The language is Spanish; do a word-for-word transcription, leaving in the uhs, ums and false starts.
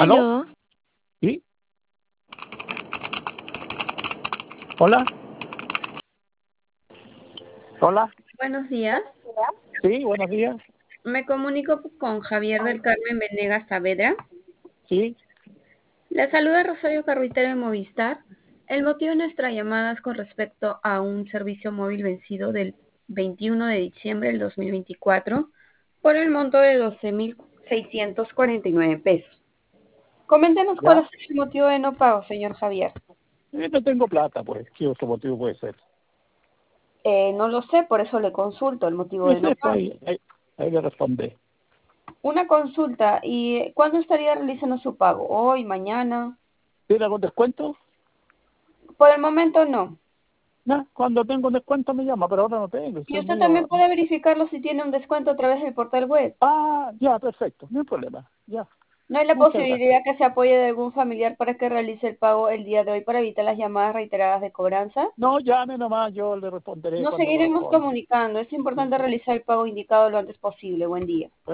¿Aló? Aló, ¿Sí? ¿Hola? ¿Hola? Buenos días. Sí, buenos días. Me comunico con Javier del Carmen Venegas Saavedra. Sí, Le saluda Rosario Carruitero de Movistar. El motivo de nuestra llamada es con respecto a un servicio móvil vencido del veintiuno de diciembre del dos mil veinticuatro por el monto de doce mil seiscientos cuarenta y nueve pesos. Coméntenos cuál ya. es el motivo de no pago, señor Javier. Eh, no tengo plata, pues. ¿Qué otro motivo puede ser? Eh, no lo sé, por eso le consulto el motivo No de no sé, pues pago. ahí, ahí, ahí le respondí. Una consulta, ¿y cuándo estaría realizando su pago? ¿Hoy, mañana? ¿Tiene algún descuento? Por el momento no. No, cuando tengo un descuento me llama, pero ahora no tengo. Y Estoy usted también medio... puede verificarlo si tiene un descuento a través del portal web. Ah, ya, perfecto. No hay problema. Ya. ¿No hay la Muchas gracias. posibilidad que se apoye de algún familiar para que realice el pago el día de hoy para evitar las llamadas reiteradas de cobranza? No, llame nomás, yo le responderé Nos cuando seguiremos corresponda. comunicando. Es importante realizar el pago indicado lo antes posible. Buen día.